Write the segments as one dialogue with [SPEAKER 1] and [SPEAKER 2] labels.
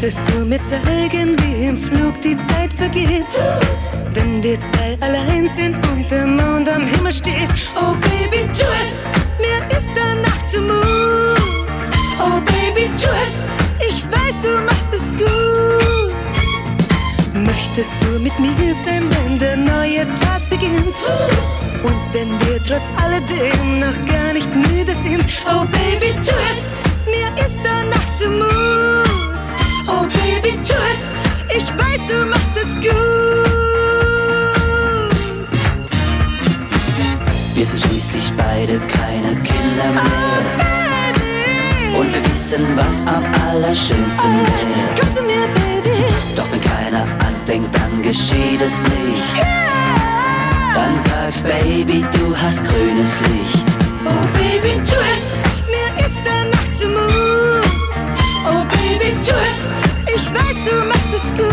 [SPEAKER 1] Möchtest du mir zeigen, wie im Flug die Zeit vergeht? Wenn wir zwei allein sind und der Mond am Himmel steht. Oh Baby, tu es, mir ist danach zumut. Oh Baby, tu es, ich weiß, du machst es gut. Möchtest du mit mir sein, wenn der neue Tag beginnt? Und wenn wir trotz alledem noch gar nicht müde sind. Oh Baby, tu es, mir ist danach zumut. Oh Baby, tu es, ich weiß, du machst es gut.
[SPEAKER 2] Wir sind schließlich beide keine Kinder mehr. Und wir wissen, was am allerschönsten wäre.
[SPEAKER 1] Komm zu mir, Baby.
[SPEAKER 2] Doch wenn keiner anfängt, dann geschieht es nicht. Dann sagst Baby, du hast grünes Licht.
[SPEAKER 1] Oh Baby, tu es, mir ist danach zumut. Oh Baby, tu es, ich weiß, du machst es gut.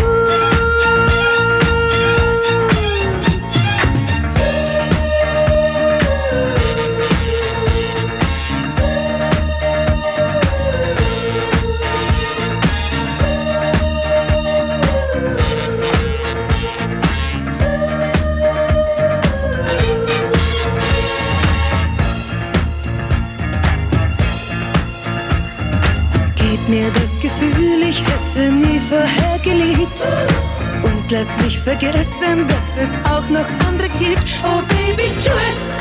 [SPEAKER 1] Mir das Gefühl, ich hätte nie vorher geliebt. Und lass mich vergessen, dass es auch noch andere gibt. Oh Baby, tu es,